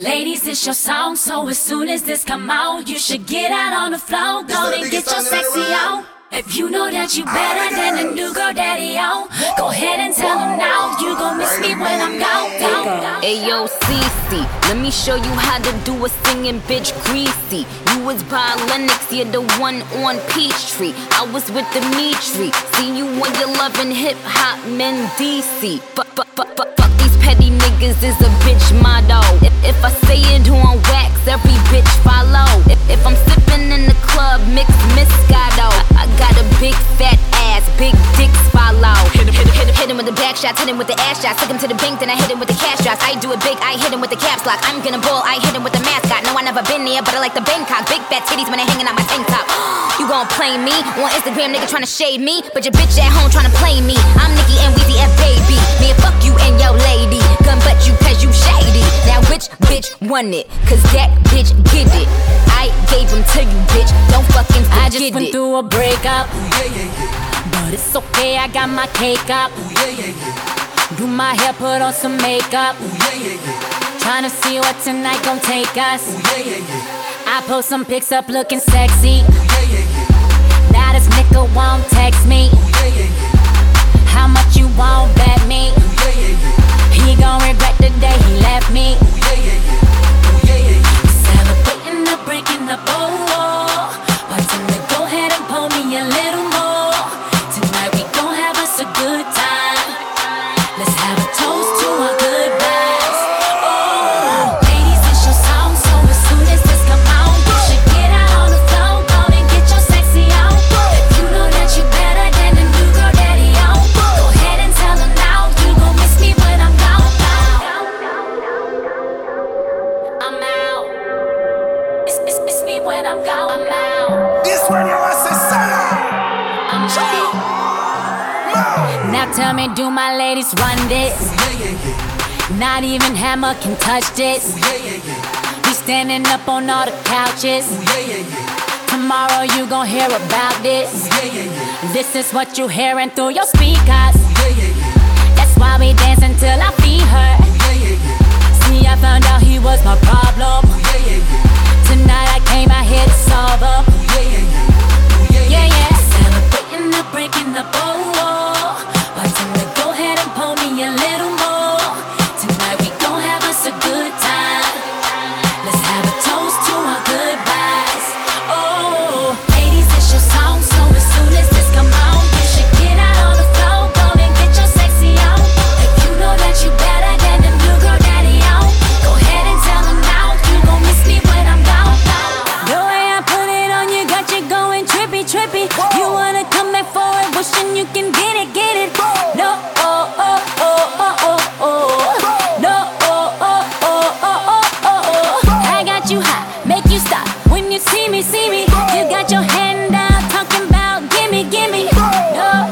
Ladies, it's your song, so as soon as this come out, you should get out on the floor, go and get your sexy on. If you know that you better than the new girl daddy on, go ahead and tell him now, you gon' miss me when I'm gone. Ayo, Cece, let me show you how to do a singing bitch greasy. You was by Lennox, you're the one on Peachtree. I was with Dimitri, see you when you're loving hip-hop men DC. Fuck these petty niggas is a bitch motto. If I say it on wax, every bitch follow. If I'm sipping in the club, mix Moscato. I got a big fat ass, big dicks follow. Hit him with the back shots, hit him with the ass shots. Took him to the bank, then I hit him with the cash drops. I do it big, I hit him with the caps lock. I'm gonna ball, I hit him with the mascot. No, I never been there, but I like the Bangkok. Big fat titties when they hanging out my tank top. You gon' play me on Instagram, nigga tryna shade me, but your bitch at home tryna play me. I'm Nicki and Weezy F baby. Me and fuck you and your lady. Gun butt you cause you shady. Now which bitch won it? Cause that bitch get it. I gave him to you, bitch. Don't fucking forget it. I just went through a breakup. But it's okay, I got my cake up. Do my hair, put on some makeup. Tryna see what tonight gon' take us. I post some pics up looking sexy. Now this nigga won't text me. How much you won't bet me? He gon' regret the day he left me. Celebrating the breaking up, oh. Why don't you go ahead and pull me a little more? Tonight we gon' have us a good time. Let's have a toast to our goodbyes. Oh, ladies, it's your song, so as soon as this come out, you should get out on the floor, go and get your sexy on. If you know that you better than the new girl daddy on, go ahead and tell him now, you gon' miss me when I'm gone. I'm out. Miss me when I'm gone. I'm out. This one you want to say, I'm out. Now tell me, do my ladies run this? Not even Hammer can touch this. We standing up on all the couches. Tomorrow you gon' hear about this. This is what you hearing through your speakers. That's why we dancing till I feed her. See, I found out he was my problem. Tonight I came out here to solve him. Yeah. Celebrating the breaking up, oh. Why don't you go ahead and pull me a little more? Tonight we gon' have us a good time. Let's have a toast to our goodbyes. Oh, ladies, it's your song, so as soon as this come out, you should get out on the floor, go and get your sexy on. If you know that you better than the new girl daddy on, go ahead and tell him now, you gon' miss me when I'm gone. The way I put it on you got you going trippy. You wanna come back for it, wishing you can get it. No, I got you hot, make you stop when you see me. You got your hand out, talking about gimme. No,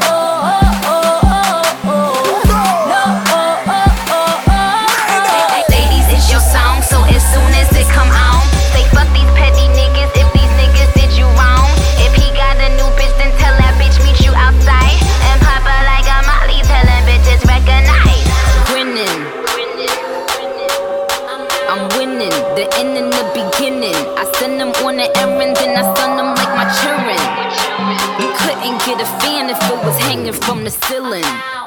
Ladies, it's your song, so as soon as it come on, say fuck these petty niggas if these niggas did you wrong. If he got a new bitch, then tell that bitch meet you outside. And pop her like a Molly, telling bitches recognize. Grinning, I'm winning, the end and the beginning. I send them on an errand, then I stun them like my children. You couldn't get a fan if it was hanging from the ceiling.